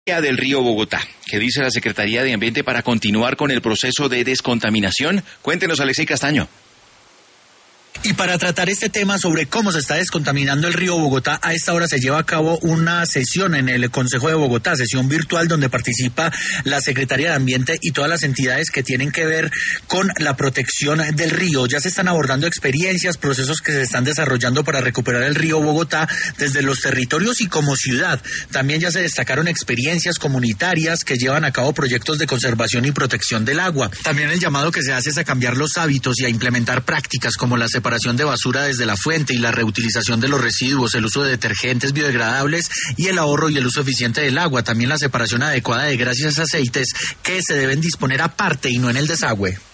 Del río Bogotá. ¿Qué dice la Secretaría de Ambiente para continuar con el proceso de descontaminación? Cuéntenos, Alexei Castaño. Y para tratar este tema sobre cómo se está descontaminando el río Bogotá, a esta hora se lleva a cabo una sesión en el Consejo de Bogotá, sesión virtual donde participa la Secretaría de Ambiente y todas las entidades que tienen que ver con la protección del río. Ya se están abordando experiencias, procesos que se están desarrollando para recuperar el río Bogotá desde los territorios y como ciudad. También ya se destacaron experiencias comunitarias que llevan a cabo proyectos de conservación y protección del agua. También el llamado que se hace es a cambiar los hábitos y a implementar prácticas como la separación de basura desde la fuente y la reutilización de los residuos, el uso de detergentes biodegradables y el ahorro y el uso eficiente del agua. También la separación adecuada de grasas y aceites que se deben disponer aparte y no en el desagüe.